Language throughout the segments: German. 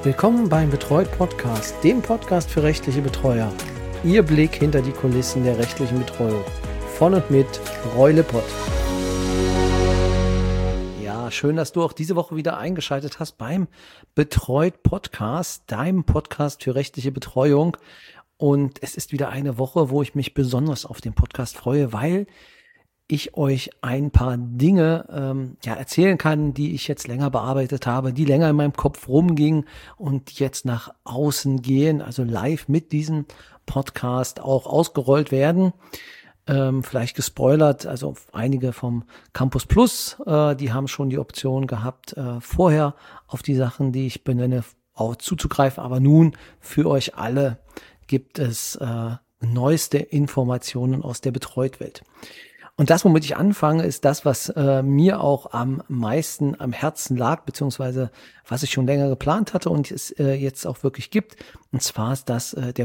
Willkommen beim Betreut Podcast, dem Podcast für rechtliche Betreuer. Ihr Blick hinter die Kulissen der rechtlichen Betreuung. Von und mit Roy Lippert. Ja, schön, dass du auch diese Woche wieder eingeschaltet hast beim Betreut Podcast, deinem Podcast für rechtliche Betreuung. Und es ist wieder eine Woche, wo ich mich besonders auf den Podcast freue, weil ich euch ein paar Dinge erzählen kann, die ich jetzt länger bearbeitet habe, die länger in meinem Kopf rumgingen und jetzt nach außen gehen, also live mit diesem Podcast auch ausgerollt werden. Vielleicht gespoilert, also einige vom Campus Plus, die haben schon die Option gehabt, vorher auf die Sachen, die ich benenne, auch zuzugreifen. Aber nun für euch alle gibt es neueste Informationen aus der Betreut-Welt. Und das, womit ich anfange, ist das, was mir auch am meisten am Herzen lag, beziehungsweise was ich schon länger geplant hatte und es jetzt auch wirklich gibt. Und zwar ist das der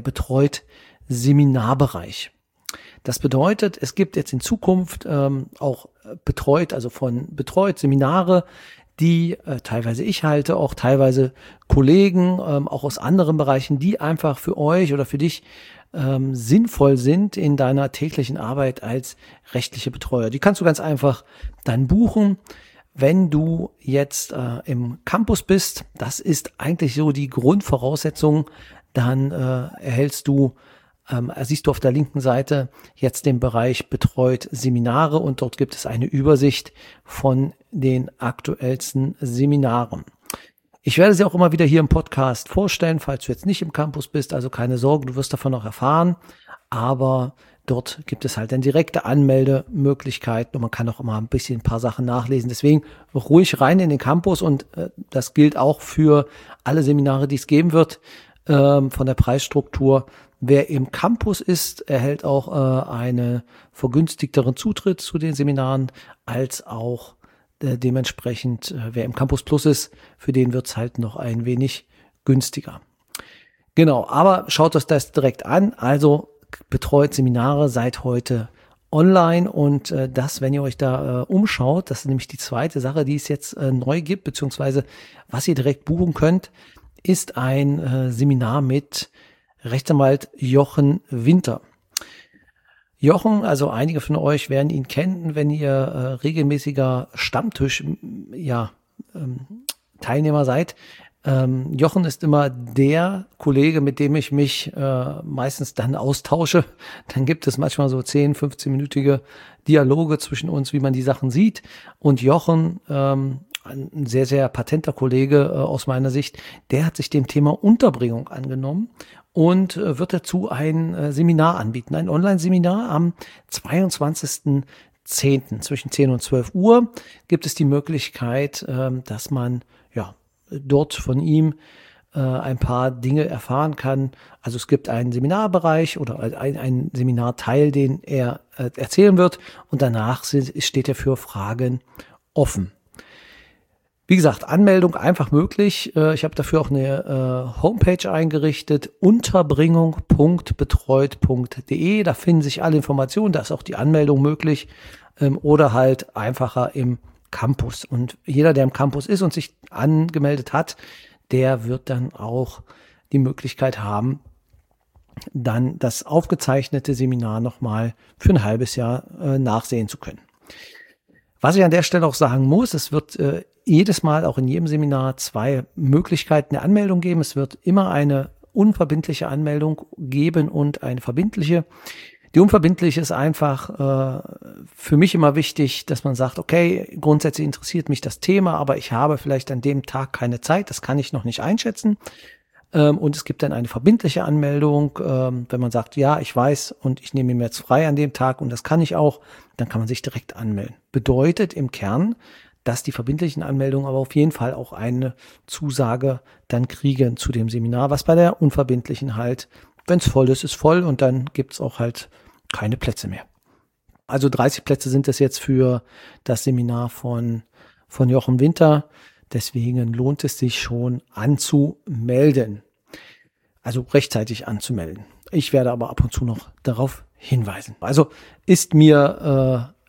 Betreut-Seminarbereich. Das bedeutet, es gibt jetzt in Zukunft auch Betreut, also von Betreut Seminare, die teilweise ich halte, auch teilweise Kollegen, auch aus anderen Bereichen, die einfach für euch oder für dich sinnvoll sind in deiner täglichen Arbeit als rechtliche Betreuer. Die kannst du ganz einfach dann buchen, wenn du jetzt im Campus bist. Das ist eigentlich so die Grundvoraussetzung. Dann erhältst du, siehst du auf der linken Seite jetzt den Bereich Betreut Seminare und dort gibt es eine Übersicht von den aktuellsten Seminaren. Ich werde sie auch immer wieder hier im Podcast vorstellen, falls du jetzt nicht im Campus bist, also keine Sorge, du wirst davon noch erfahren, aber dort gibt es halt dann direkte Anmeldemöglichkeiten und man kann auch immer ein paar Sachen nachlesen. Deswegen ruhig rein in den Campus und das gilt auch für alle Seminare, die es geben wird, von der Preisstruktur. Wer im Campus ist, erhält auch einen vergünstigteren Zutritt zu den Seminaren als auch dementsprechend, wer im Campus Plus ist, für den wird's halt noch ein wenig günstiger. Genau, aber schaut euch das direkt an. Also Betreut Seminare seit heute online und das, wenn ihr euch da umschaut, das ist nämlich die zweite Sache, die es jetzt neu gibt, beziehungsweise was ihr direkt buchen könnt, ist ein Seminar mit Rechtsanwalt Jochen Winter. Jochen, also einige von euch werden ihn kennen, wenn ihr regelmäßiger Teilnehmer seid. Jochen ist immer der Kollege, mit dem ich mich meistens dann austausche. Dann gibt es manchmal so 10-, 15-minütige Dialoge zwischen uns, wie man die Sachen sieht. Und Jochen, ein sehr, sehr patenter Kollege aus meiner Sicht, der hat sich dem Thema Unterbringung angenommen und wird dazu ein Seminar anbieten, ein Online-Seminar am 22.10. zwischen 10 und 12 Uhr gibt es die Möglichkeit, dass man dort von ihm ein paar Dinge erfahren kann. Also es gibt einen Seminarbereich oder einen Seminarteil, den er erzählen wird und danach steht er für Fragen offen. Wie gesagt, Anmeldung einfach möglich. Ich habe dafür auch eine Homepage eingerichtet, unterbringung.betreut.de. Da finden sich alle Informationen, da ist auch die Anmeldung möglich oder halt einfacher im Campus. Und jeder, der im Campus ist und sich angemeldet hat, der wird dann auch die Möglichkeit haben, dann das aufgezeichnete Seminar nochmal für ein halbes Jahr nachsehen zu können. Was ich an der Stelle auch sagen muss, es wird jedes Mal, auch in jedem Seminar, 2 Möglichkeiten der Anmeldung geben. Es wird immer eine unverbindliche Anmeldung geben und eine verbindliche. Die unverbindliche ist einfach für mich immer wichtig, dass man sagt, okay, grundsätzlich interessiert mich das Thema, aber ich habe vielleicht an dem Tag keine Zeit, das kann ich noch nicht einschätzen. Und es gibt dann eine verbindliche Anmeldung, wenn man sagt, ja, ich weiß und ich nehme mir jetzt frei an dem Tag und das kann ich auch, dann kann man sich direkt anmelden. Bedeutet im Kern, dass die verbindlichen Anmeldungen aber auf jeden Fall auch eine Zusage dann kriegen zu dem Seminar, was bei der unverbindlichen halt, wenn es voll ist, ist voll und dann gibt es auch halt keine Plätze mehr. Also 30 Plätze sind es jetzt für das Seminar von Jochen Winter. Deswegen lohnt es sich schon anzumelden. Also rechtzeitig anzumelden. Ich werde aber ab und zu noch darauf hinweisen. Also ist mir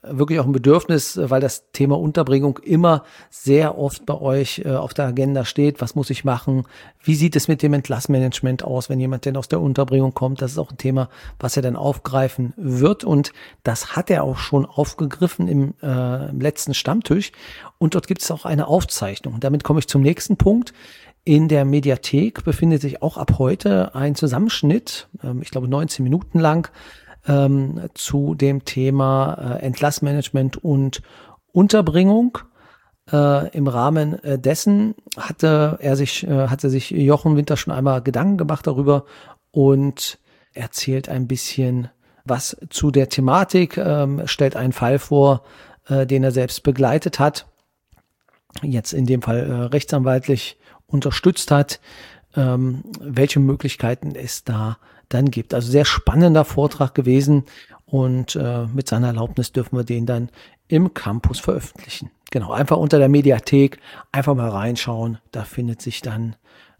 wirklich auch ein Bedürfnis, weil das Thema Unterbringung immer sehr oft bei euch auf der Agenda steht. Was muss ich machen? Wie sieht es mit dem Entlassmanagement aus, wenn jemand denn aus der Unterbringung kommt? Das ist auch ein Thema, was er dann aufgreifen wird. Und das hat er auch schon aufgegriffen im letzten Stammtisch. Und dort gibt es auch eine Aufzeichnung. Und damit komme ich zum nächsten Punkt. In der Mediathek befindet sich auch ab heute ein Zusammenschnitt, ich glaube 19 Minuten lang, zu dem Thema Entlassmanagement und Unterbringung. Im Rahmen dessen hatte sich Jochen Winter schon einmal Gedanken gemacht darüber und erzählt ein bisschen was zu der Thematik, stellt einen Fall vor, den er selbst begleitet hat, jetzt in dem Fall rechtsanwaltlich unterstützt hat, welche Möglichkeiten es da dann gibt. Also sehr spannender Vortrag gewesen und mit seiner Erlaubnis dürfen wir den dann im Campus veröffentlichen. Genau, einfach unter der Mediathek einfach mal reinschauen. Da findet sich dann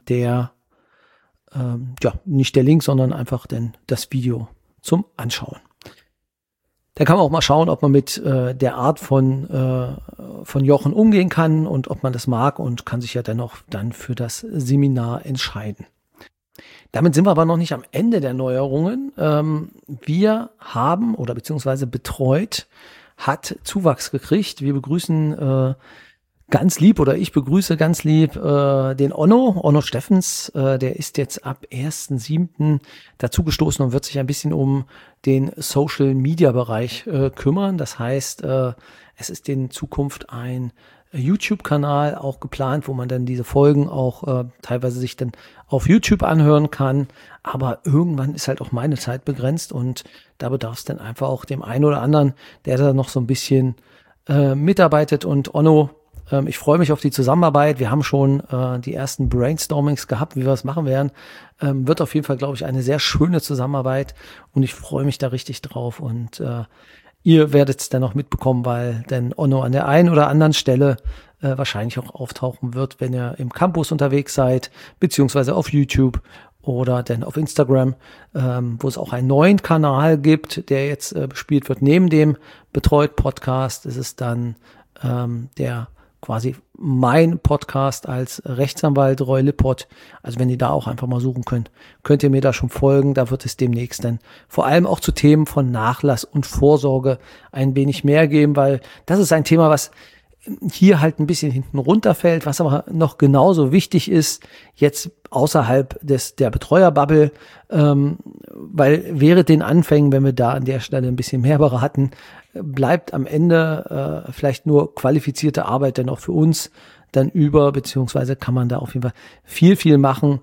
nicht der Link, sondern einfach dann das Video zum Anschauen. Da kann man auch mal schauen, ob man mit der Art von Jochen umgehen kann und ob man das mag und kann sich ja dennoch dann für das Seminar entscheiden. Damit sind wir aber noch nicht am Ende der Neuerungen. Wir haben oder beziehungsweise Betreut hat Zuwachs gekriegt. Wir begrüßen ganz lieb oder ich begrüße ganz lieb den Onno Steffens. Der ist jetzt ab 1.7. dazugestoßen und wird sich ein bisschen um den Social-Media-Bereich kümmern. Das heißt, es ist in Zukunft ein YouTube-Kanal auch geplant, wo man dann diese Folgen auch teilweise sich dann auf YouTube anhören kann. Aber irgendwann ist halt auch meine Zeit begrenzt und da bedarf es dann einfach auch dem einen oder anderen, der da noch so ein bisschen mitarbeitet. Und Onno, ich freue mich auf die Zusammenarbeit. Wir haben schon die ersten Brainstormings gehabt, wie wir es machen werden. Wird auf jeden Fall, glaube ich, eine sehr schöne Zusammenarbeit und ich freue mich da richtig drauf. Und ihr werdet es dann noch mitbekommen, weil dann Onno an der einen oder anderen Stelle wahrscheinlich auch auftauchen wird, wenn ihr im Campus unterwegs seid, beziehungsweise auf YouTube oder dann auf Instagram, wo es auch einen neuen Kanal gibt, der jetzt bespielt wird. Neben dem Betreut-Podcast ist es dann der quasi mein Podcast als Rechtsanwalt Roy Lippert. Also wenn ihr da auch einfach mal suchen könnt ihr mir da schon folgen. Da wird es demnächst dann vor allem auch zu Themen von Nachlass und Vorsorge ein wenig mehr geben, weil das ist ein Thema, was hier halt ein bisschen hinten runterfällt, was aber noch genauso wichtig ist, jetzt außerhalb der Betreuerbubble, weil während den Anfängen, wenn wir da an der Stelle ein bisschen mehr beraten, bleibt am Ende vielleicht nur qualifizierte Arbeit dann auch für uns dann über, beziehungsweise kann man da auf jeden Fall viel machen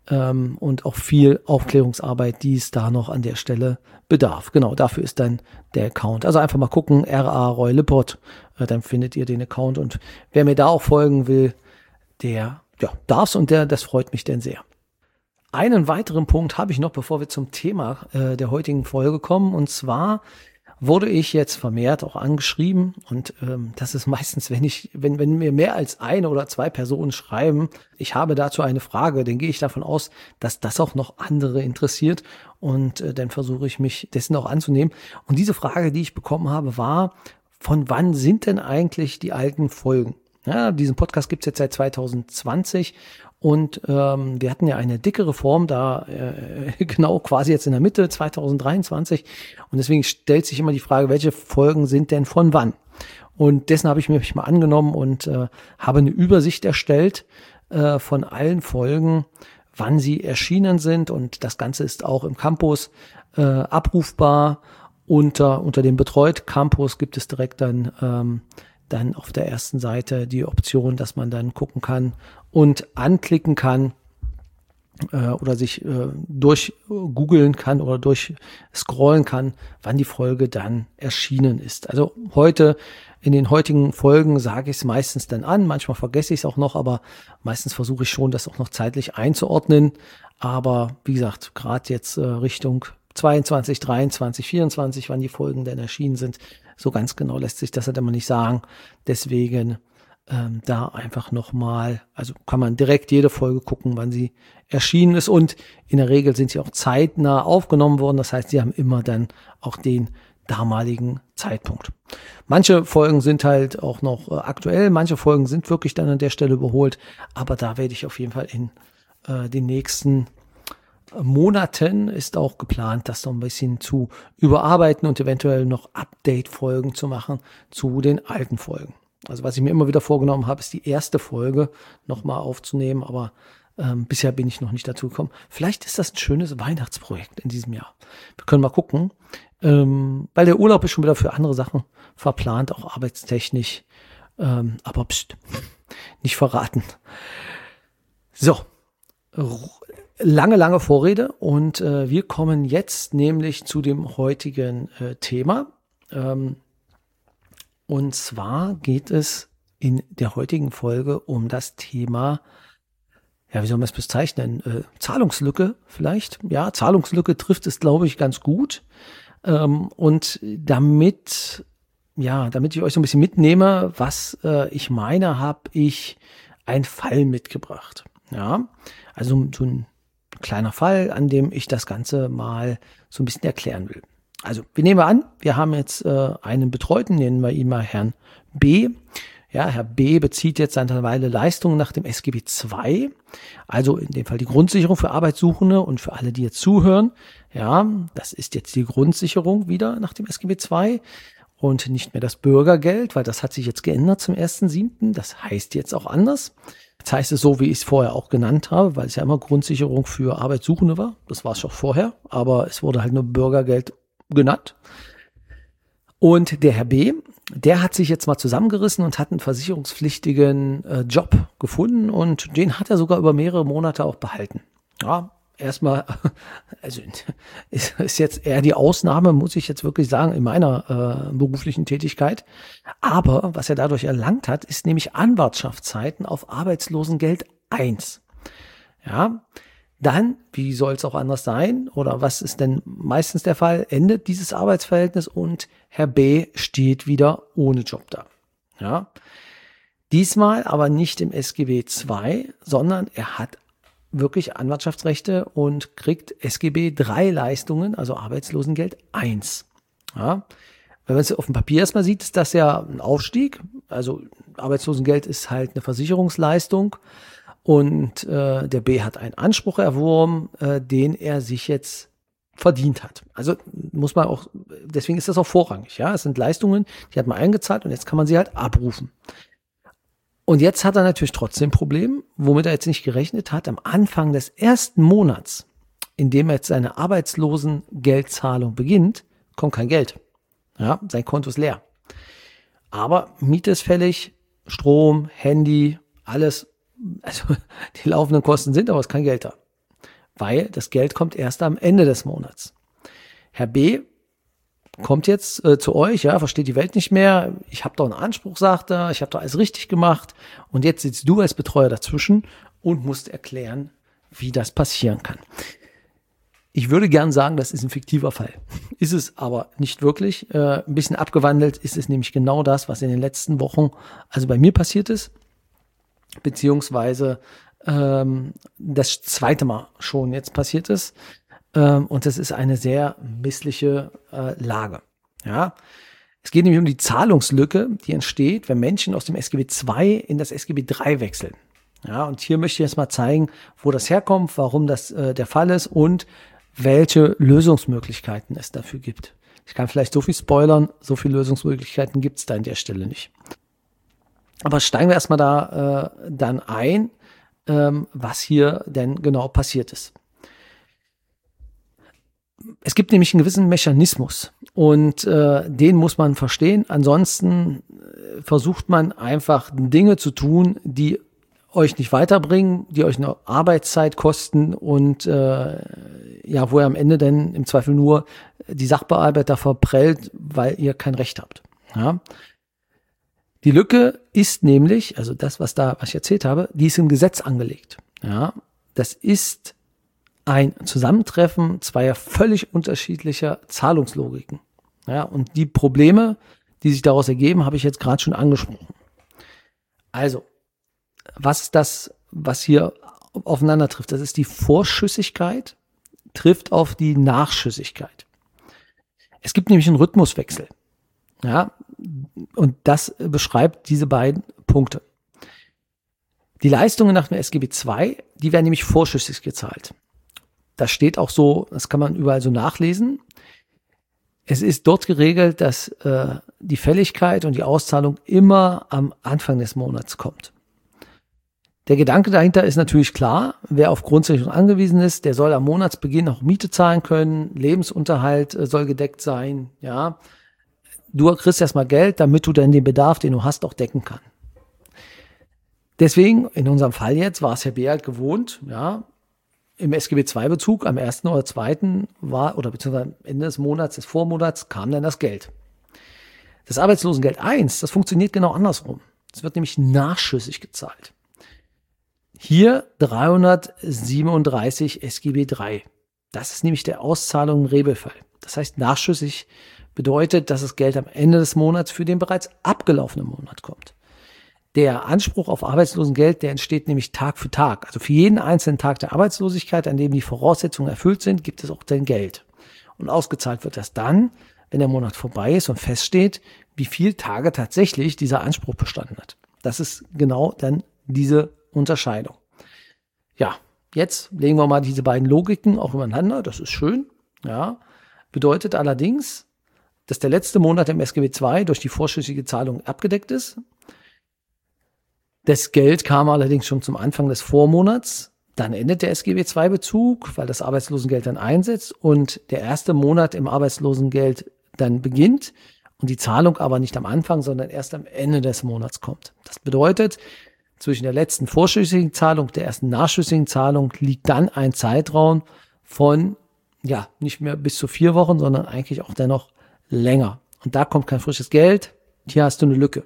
und auch viel Aufklärungsarbeit, die es da noch an der Stelle bedarf. Genau, dafür ist dann der Account. Also einfach mal gucken, RA Roy Lippert, dann findet ihr den Account und wer mir da auch folgen will, der darf's und das freut mich denn sehr. Einen weiteren Punkt habe ich noch, bevor wir zum Thema der heutigen Folge kommen, und zwar wurde ich jetzt vermehrt auch angeschrieben und das ist meistens, wenn mir mehr als eine oder zwei Personen schreiben, ich habe dazu eine Frage, dann gehe ich davon aus, dass das auch noch andere interessiert und dann versuche ich mich dessen auch anzunehmen. Und diese Frage, die ich bekommen habe, war, von wann sind denn eigentlich die alten Folgen? Ja, diesen Podcast gibt's jetzt seit 2020 und wir hatten ja eine dicke Reform da genau quasi jetzt in der Mitte 2023 und deswegen stellt sich immer die Frage, welche Folgen sind denn von wann? Und dessen habe ich mich mal angenommen und habe eine Übersicht erstellt von allen Folgen, wann sie erschienen sind, und das Ganze ist auch im Campus abrufbar. Unter dem Betreut Campus gibt es direkt dann auf der ersten Seite die Option, dass man dann gucken kann und anklicken kann oder sich durchgoogeln kann oder durchscrollen kann, wann die Folge dann erschienen ist. Also in den heutigen Folgen sage ich es meistens dann an, manchmal vergesse ich es auch noch, aber meistens versuche ich schon, das auch noch zeitlich einzuordnen. Aber wie gesagt, gerade jetzt Richtung 22, 23, 24, wann die Folgen denn erschienen sind, so ganz genau lässt sich das halt immer nicht sagen. Deswegen da einfach nochmal, also kann man direkt jede Folge gucken, wann sie erschienen ist, und in der Regel sind sie auch zeitnah aufgenommen worden. Das heißt, sie haben immer dann auch den damaligen Zeitpunkt. Manche Folgen sind halt auch noch aktuell, manche Folgen sind wirklich dann an der Stelle überholt, aber da werde ich auf jeden Fall in den nächsten Monaten ist auch geplant, das so ein bisschen zu überarbeiten und eventuell noch Update-Folgen zu machen zu den alten Folgen. Also was ich mir immer wieder vorgenommen habe, ist die erste Folge nochmal aufzunehmen, aber bisher bin ich noch nicht dazu gekommen. Vielleicht ist das ein schönes Weihnachtsprojekt in diesem Jahr. Wir können mal gucken, weil der Urlaub ist schon wieder für andere Sachen verplant, auch arbeitstechnisch, aber pst, nicht verraten. So, lange Vorrede und wir kommen jetzt nämlich zu dem heutigen Thema. Und zwar geht es in der heutigen Folge um das Thema, ja, wie soll man es bezeichnen? Zahlungslücke vielleicht. Ja, Zahlungslücke trifft es, glaube ich, ganz gut. Und damit ich euch so ein bisschen mitnehme, was ich meine, habe ich einen Fall mitgebracht. Ja, also so ein kleiner Fall, an dem ich das Ganze mal so ein bisschen erklären will. Also, wir nehmen an, wir haben jetzt einen Betreuten, nennen wir ihn mal Herrn B. Ja, Herr B. bezieht jetzt seit einer Weile Leistungen nach dem SGB II, also in dem Fall die Grundsicherung für Arbeitssuchende und für alle, die jetzt zuhören. Ja, das ist jetzt die Grundsicherung wieder nach dem SGB II und nicht mehr das Bürgergeld, weil das hat sich jetzt geändert zum 1.7. Das heißt jetzt auch anders. Jetzt heißt es so, wie ich es vorher auch genannt habe, weil es ja immer Grundsicherung für Arbeitssuchende war. Das war es schon vorher, aber es wurde halt nur Bürgergeld genannt. Und der Herr B., der hat sich jetzt mal zusammengerissen und hat einen versicherungspflichtigen Job gefunden und den hat er sogar über mehrere Monate auch behalten. Ja, erstmal, also ist jetzt eher die Ausnahme, muss ich jetzt wirklich sagen, in meiner beruflichen Tätigkeit. Aber was er dadurch erlangt hat, ist nämlich Anwartschaftszeiten auf Arbeitslosengeld 1. Ja, dann, wie soll es auch anders sein, oder was ist denn meistens der Fall, endet dieses Arbeitsverhältnis und Herr B. steht wieder ohne Job da. Ja, diesmal aber nicht im SGB II, sondern er hat wirklich Anwartschaftsrechte und kriegt SGB III Leistungen, also Arbeitslosengeld 1. Ja, wenn man es auf dem Papier erstmal sieht, ist das ja ein Aufstieg. Also Arbeitslosengeld ist halt eine Versicherungsleistung. Und der B hat einen Anspruch erworben, den er sich jetzt verdient hat. Also muss man auch, deswegen ist das auch vorrangig. Ja, es sind Leistungen, die hat man eingezahlt und jetzt kann man sie halt abrufen. Und jetzt hat er natürlich trotzdem ein Problem, womit er jetzt nicht gerechnet hat. Am Anfang des ersten Monats, in dem er jetzt seine Arbeitslosengeldzahlung beginnt, kommt kein Geld. Ja, sein Konto ist leer. Aber Miete ist fällig, Strom, Handy, alles. Also die laufenden Kosten sind, aber es ist kein Geld da. Weil das Geld kommt erst am Ende des Monats. Herr B. kommt jetzt zu euch, ja, versteht die Welt nicht mehr. Ich habe doch einen Anspruch, sagt er. Ich habe doch alles richtig gemacht. Und jetzt sitzt du als Betreuer dazwischen und musst erklären, wie das passieren kann. Ich würde gern sagen, das ist ein fiktiver Fall. Ist es aber nicht wirklich. Ein bisschen abgewandelt ist es nämlich genau das, was in den letzten Wochen also bei mir passiert ist. Beziehungsweise das zweite Mal schon jetzt passiert ist. Und das ist eine sehr missliche Lage. Ja, es geht nämlich um die Zahlungslücke, die entsteht, wenn Menschen aus dem SGB II in das SGB III wechseln. Ja, und hier möchte ich jetzt mal zeigen, wo das herkommt, warum das der Fall ist und welche Lösungsmöglichkeiten es dafür gibt. Ich kann vielleicht so viel spoilern, so viele Lösungsmöglichkeiten gibt es da an der Stelle nicht. Aber steigen wir erstmal da dann ein, was hier denn genau passiert ist. Es gibt nämlich einen gewissen Mechanismus und den muss man verstehen. Ansonsten versucht man einfach Dinge zu tun, die euch nicht weiterbringen, die euch eine Arbeitszeit kosten und ja, wo ihr am Ende dann im Zweifel nur die Sachbearbeiter verprellt, weil ihr kein Recht habt. Ja. Die Lücke ist nämlich, also das, was ich erzählt habe, die ist im Gesetz angelegt. Ja, das ist ein Zusammentreffen zweier völlig unterschiedlicher Zahlungslogiken. Ja, und die Probleme, die sich daraus ergeben, habe ich jetzt gerade schon angesprochen. Also, was ist das, was hier aufeinander trifft? Das ist die Vorschüssigkeit, trifft auf die Nachschüssigkeit. Es gibt nämlich einen Rhythmuswechsel. Ja, und das beschreibt diese beiden Punkte. Die Leistungen nach dem SGB II, die werden nämlich vorschüssig gezahlt. Das steht auch so, das kann man überall so nachlesen. Es ist dort geregelt, dass die Fälligkeit und die Auszahlung immer am Anfang des Monats kommt. Der Gedanke dahinter ist natürlich klar, wer auf Grundsicherung angewiesen ist, der soll am Monatsbeginn auch Miete zahlen können, Lebensunterhalt soll gedeckt sein, ja. Du kriegst erstmal Geld, damit du dann den Bedarf, den du hast, auch decken kannst. Deswegen, in unserem Fall jetzt, war es Herr B. halt gewohnt, ja, im SGB-II-Bezug am 1. oder 2. beziehungsweise am Ende des Monats, des Vormonats, kam dann das Geld. Das Arbeitslosengeld I, das funktioniert genau andersrum. Es wird nämlich nachschüssig gezahlt. Hier 337 SGB III. Das ist nämlich der Auszahlung im Regelfall. Das heißt, nachschüssig bedeutet, dass das Geld am Ende des Monats für den bereits abgelaufenen Monat kommt. Der Anspruch auf Arbeitslosengeld, der entsteht nämlich Tag für Tag. Also für jeden einzelnen Tag der Arbeitslosigkeit, an dem die Voraussetzungen erfüllt sind, gibt es auch dein Geld. Und ausgezahlt wird das dann, wenn der Monat vorbei ist und feststeht, wie viele Tage tatsächlich dieser Anspruch bestanden hat. Das ist genau dann diese Unterscheidung. Ja, jetzt legen wir mal diese beiden Logiken auch übereinander. Das ist schön. Ja, bedeutet allerdings, dass der letzte Monat im SGB II durch die vorschüssige Zahlung abgedeckt ist. Das Geld kam allerdings schon zum Anfang des Vormonats. Dann endet der SGB II-Bezug, weil das Arbeitslosengeld dann einsetzt und der erste Monat im Arbeitslosengeld dann beginnt und die Zahlung aber nicht am Anfang, sondern erst am Ende des Monats kommt. Das bedeutet, zwischen der letzten vorschüssigen Zahlung und der ersten nachschüssigen Zahlung liegt dann ein Zeitraum von, ja, nicht mehr bis zu 4 Wochen, sondern eigentlich auch dennoch länger. Und da kommt kein frisches Geld. Hier hast du eine Lücke.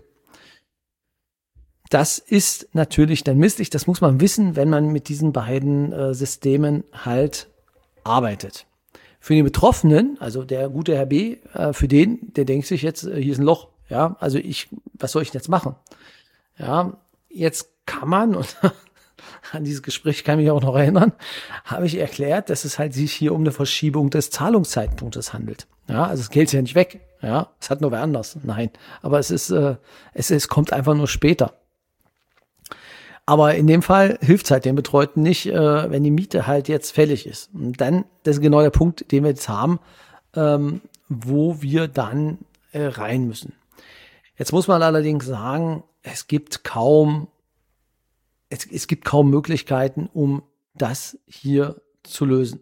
Das ist natürlich dann misslich. Das muss man wissen, wenn man mit diesen beiden Systemen halt arbeitet. Für den Betroffenen, also der gute Herr B., für den, der denkt sich jetzt, hier ist ein Loch. Ja, also was soll ich denn jetzt machen? Ja, jetzt kann man, und an dieses Gespräch kann ich mich auch noch erinnern, habe ich erklärt, dass es halt sich hier um eine Verschiebung des Zahlungszeitpunktes handelt. Ja, also das Geld ist ja nicht weg. Ja, es hat nur wer anders. Nein, aber es kommt einfach nur später. Aber in dem Fall hilft es halt den Betreuten nicht, wenn die Miete halt jetzt fällig ist. Und dann, das ist genau der Punkt, den wir jetzt haben, wo wir dann rein müssen. Jetzt muss man allerdings sagen, es gibt kaum Möglichkeiten, um das hier zu lösen.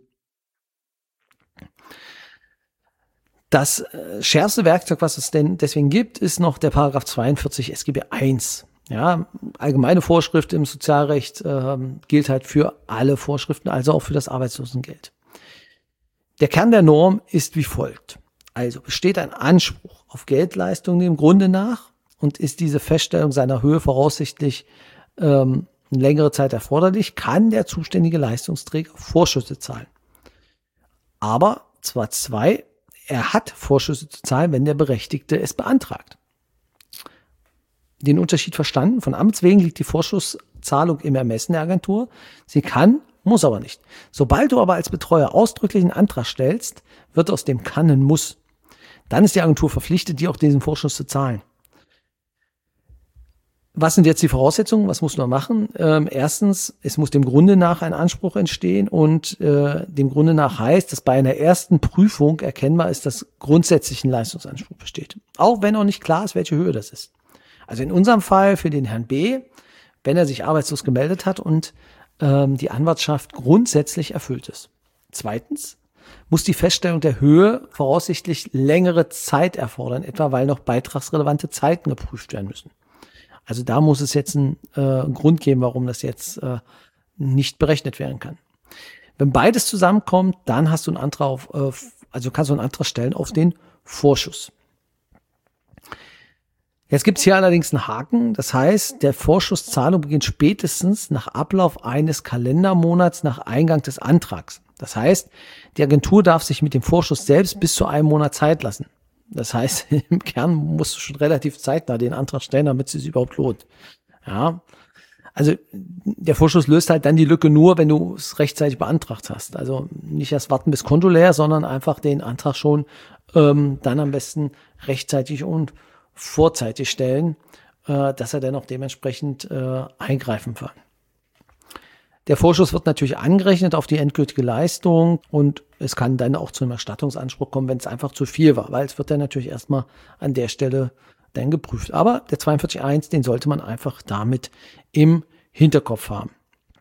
Das schärfste Werkzeug, was es denn deswegen gibt, ist noch der Paragraph 42 SGB I. Ja, allgemeine Vorschrift im Sozialrecht gilt halt für alle Vorschriften, also auch für das Arbeitslosengeld. Der Kern der Norm ist wie folgt. Also besteht ein Anspruch auf Geldleistung dem Grunde nach und ist diese Feststellung seiner Höhe voraussichtlich eine längere Zeit erforderlich, kann der zuständige Leistungsträger Vorschüsse zahlen. Aber zwar er hat Vorschüsse zu zahlen, wenn der Berechtigte es beantragt. Den Unterschied verstanden? Von Amts wegen liegt die Vorschusszahlung im Ermessen der Agentur. Sie kann, muss aber nicht. Sobald du aber als Betreuer ausdrücklich einen Antrag stellst, wird aus dem kann ein Muss. Dann ist die Agentur verpflichtet, dir auch diesen Vorschuss zu zahlen. Was sind jetzt die Voraussetzungen? Was muss man machen? Erstens, es muss dem Grunde nach ein Anspruch entstehen und dem Grunde nach heißt, dass bei einer ersten Prüfung erkennbar ist, dass grundsätzlich ein Leistungsanspruch besteht. Auch wenn auch nicht klar ist, welche Höhe das ist. Also in unserem Fall für den Herrn B., wenn er sich arbeitslos gemeldet hat und die Anwartschaft grundsätzlich erfüllt ist. Zweitens muss die Feststellung der Höhe voraussichtlich längere Zeit erfordern, etwa weil noch beitragsrelevante Zeiten geprüft werden müssen. Also da muss es jetzt einen Grund geben, warum das jetzt nicht berechnet werden kann. Wenn beides zusammenkommt, dann hast du einen Antrag kannst du einen Antrag stellen auf den Vorschuss. Jetzt gibt's hier allerdings einen Haken. Das heißt, der Vorschusszahlung beginnt spätestens nach Ablauf eines Kalendermonats nach Eingang des Antrags. Das heißt, die Agentur darf sich mit dem Vorschuss selbst bis zu einem Monat Zeit lassen. Das heißt, im Kern musst du schon relativ zeitnah den Antrag stellen, damit es sich überhaupt lohnt. Ja, also der Vorschuss löst halt dann die Lücke nur, wenn du es rechtzeitig beantragt hast. Also nicht erst warten bis Konto leer, sondern einfach den Antrag schon dann am besten rechtzeitig und vorzeitig stellen, dass er dann auch dementsprechend eingreifen kann. Der Vorschuss wird natürlich angerechnet auf die endgültige Leistung und es kann dann auch zu einem Erstattungsanspruch kommen, wenn es einfach zu viel war, weil es wird dann natürlich erstmal an der Stelle dann geprüft. Aber der 42.1, den sollte man einfach damit im Hinterkopf haben.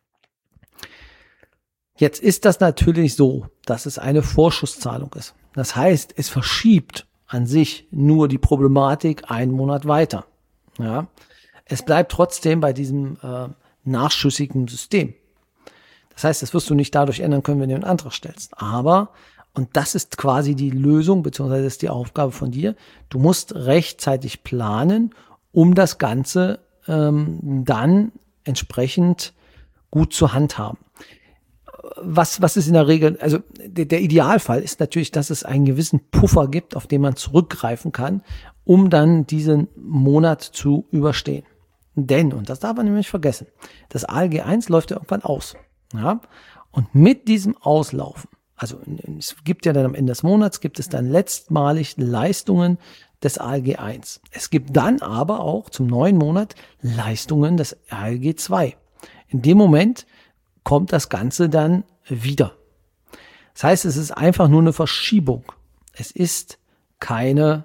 Jetzt ist das natürlich so, dass es eine Vorschusszahlung ist. Das heißt, es verschiebt an sich nur die Problematik einen Monat weiter. Ja, es bleibt trotzdem bei diesem nachschüssigen System. Das heißt, das wirst du nicht dadurch ändern können, wenn du einen Antrag stellst. Aber, und das ist quasi die Lösung, beziehungsweise das ist die Aufgabe von dir, du musst rechtzeitig planen, um das Ganze dann entsprechend gut zu handhaben. Was ist in der Regel, also der Idealfall ist natürlich, dass es einen gewissen Puffer gibt, auf den man zurückgreifen kann, um dann diesen Monat zu überstehen. Denn, und das darf man nämlich vergessen, das ALG 1 läuft ja irgendwann aus. Ja? Und mit diesem Auslaufen, also es gibt ja dann am Ende des Monats, gibt es dann letztmalig Leistungen des ALG 1. Es gibt dann aber auch zum neuen Monat Leistungen des ALG 2. In dem Moment kommt das Ganze dann wieder. Das heißt, es ist einfach nur eine Verschiebung. Es ist keine,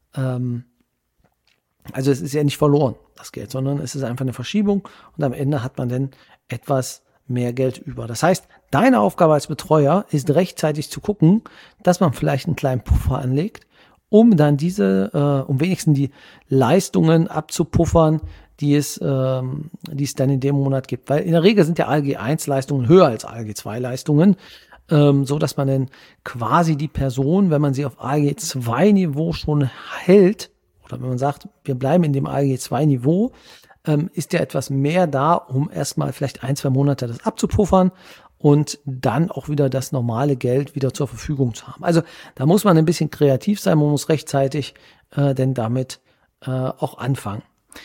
also es ist ja nicht verloren, das Geld, sondern es ist einfach eine Verschiebung und am Ende hat man dann etwas mehr Geld über. Das heißt, deine Aufgabe als Betreuer ist rechtzeitig zu gucken, dass man vielleicht einen kleinen Puffer anlegt, um dann um wenigstens die Leistungen abzupuffern, die es dann in dem Monat gibt. Weil in der Regel sind ja ALG 1 Leistungen höher als ALG 2 Leistungen, so dass man dann quasi die Person, wenn man sie auf ALG 2 Niveau schon hält, oder wenn man sagt, wir bleiben in dem ALG 2 Niveau, ist ja etwas mehr da, um erstmal vielleicht 1-2 Monate das abzupuffern und dann auch wieder das normale Geld wieder zur Verfügung zu haben. Also da muss man ein bisschen kreativ sein, man muss rechtzeitig denn damit auch anfangen.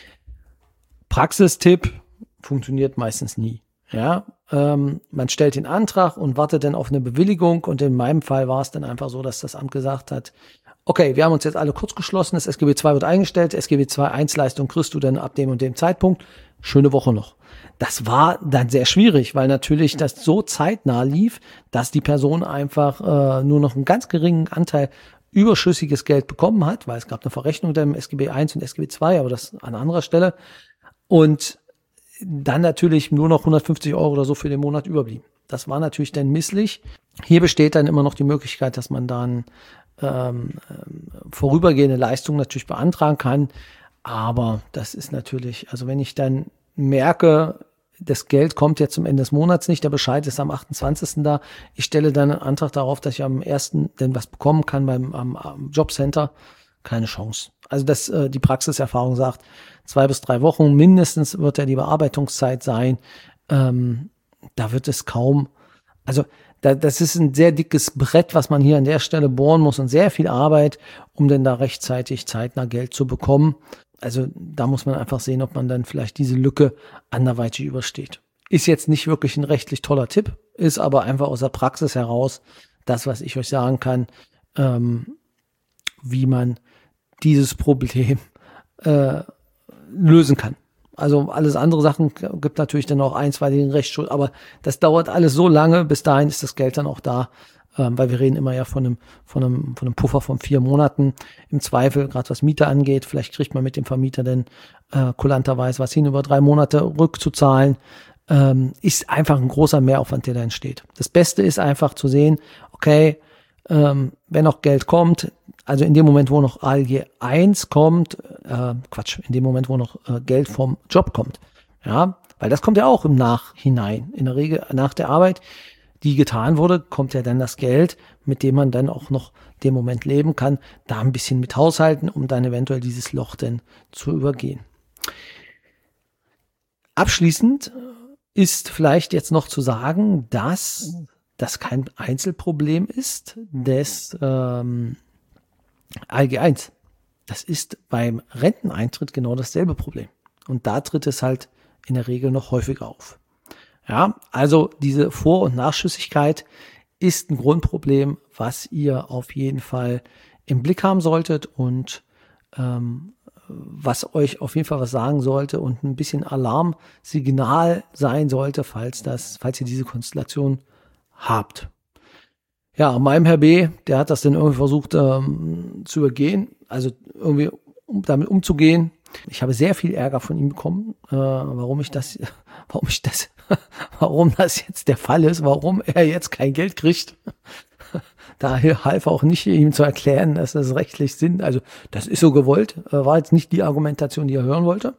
Praxistipp funktioniert meistens nie. Ja, man stellt den Antrag und wartet dann auf eine Bewilligung und in meinem Fall war es dann einfach so, dass das Amt gesagt hat, okay, wir haben uns jetzt alle kurz geschlossen, das SGB II wird eingestellt, SGB II 1 Leistung kriegst du dann ab dem und dem Zeitpunkt, schöne Woche noch. Das war dann sehr schwierig, weil natürlich das so zeitnah lief, dass die Person einfach nur noch einen ganz geringen Anteil überschüssiges Geld bekommen hat, weil es gab eine Verrechnung im SGB I und SGB II, aber das an anderer Stelle. Und dann natürlich nur noch 150 € oder so für den Monat überblieben. Das war natürlich dann misslich. Hier besteht dann immer noch die Möglichkeit, dass man dann vorübergehende Leistungen natürlich beantragen kann. Aber das ist natürlich, also wenn ich dann merke, das Geld kommt jetzt zum Ende des Monats nicht, der Bescheid ist am 28. da, ich stelle dann einen Antrag darauf, dass ich am 1. denn was bekommen kann am Jobcenter, keine Chance. Also die Praxiserfahrung sagt, 2 bis 3 Wochen mindestens wird ja die Bearbeitungszeit sein. Da wird es kaum, also das ist ein sehr dickes Brett, was man hier an der Stelle bohren muss und sehr viel Arbeit, um dann da rechtzeitig zeitnah Geld zu bekommen. Also da muss man einfach sehen, ob man dann vielleicht diese Lücke anderweitig übersteht. Ist jetzt nicht wirklich ein rechtlich toller Tipp, ist aber einfach aus der Praxis heraus das, was ich euch sagen kann, wie man dieses Problem lösen kann. Also alles andere Sachen gibt natürlich dann auch einstweiligen Rechtsschutz, aber das dauert alles so lange, bis dahin ist das Geld dann auch da, weil wir reden immer ja von einem Puffer von 4 Monaten. Im Zweifel, gerade was Miete angeht, vielleicht kriegt man mit dem Vermieter dann kulanterweise was hin, über 3 Monate rückzuzahlen, ist einfach ein großer Mehraufwand, der da entsteht. Das Beste ist einfach zu sehen, okay, wenn noch Geld kommt, also in dem Moment, wo noch ALG 1 kommt, in dem Moment, wo noch Geld vom Job kommt, ja, weil das kommt ja auch im Nachhinein. In der Regel nach der Arbeit, die getan wurde, kommt ja dann das Geld, mit dem man dann auch noch den Moment leben kann, da ein bisschen mit haushalten, um dann eventuell dieses Loch dann zu übergehen. Abschließend ist vielleicht jetzt noch zu sagen, dass das kein Einzelproblem ist des ALG 1. Das ist beim Renteneintritt genau dasselbe Problem. Und da tritt es halt in der Regel noch häufiger auf. Ja, also diese Vor- und Nachschüssigkeit ist ein Grundproblem, was ihr auf jeden Fall im Blick haben solltet und was euch auf jeden Fall was sagen sollte und ein bisschen Alarmsignal sein sollte, falls ihr diese Konstellation habt. Ja, meinem Herr B., der hat das dann irgendwie versucht zu übergehen, also irgendwie damit umzugehen. Ich habe sehr viel Ärger von ihm bekommen, warum das jetzt der Fall ist, warum er jetzt kein Geld kriegt. Daher half auch nicht, ihm zu erklären, dass das rechtlich Sinn, also das ist so gewollt, war jetzt nicht die Argumentation, die er hören wollte.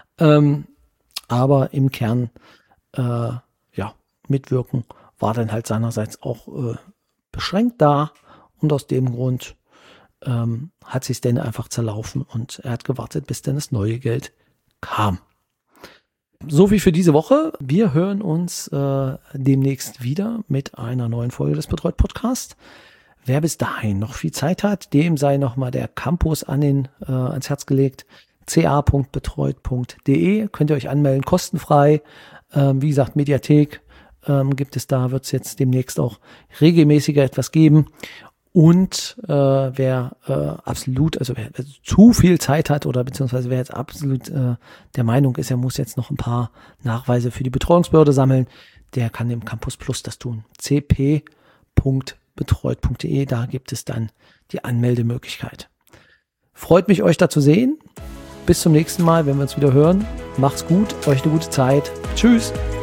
Aber im Kern, mitwirken war dann halt seinerseits auch beschränkt da und aus dem Grund hat sich dann einfach zerlaufen und er hat gewartet, bis dann das neue Geld kam. So viel für diese Woche. Wir hören uns demnächst wieder mit einer neuen Folge des Betreut Podcast. Wer bis dahin noch viel Zeit hat, dem sei nochmal der Campus ans Herz gelegt. ca.betreut.de könnt ihr euch anmelden, kostenfrei. Wie gesagt, Mediathek gibt es da, wird es jetzt demnächst auch regelmäßiger etwas geben. Und wer zu viel Zeit hat oder beziehungsweise wer jetzt absolut der Meinung ist, er muss jetzt noch ein paar Nachweise für die Betreuungsbehörde sammeln, der kann im Campus Plus das tun. cp.betreut.de, da gibt es dann die Anmeldemöglichkeit. Freut mich, euch da zu sehen. Bis zum nächsten Mal, wenn wir uns wieder hören. Macht's gut, euch eine gute Zeit. Tschüss.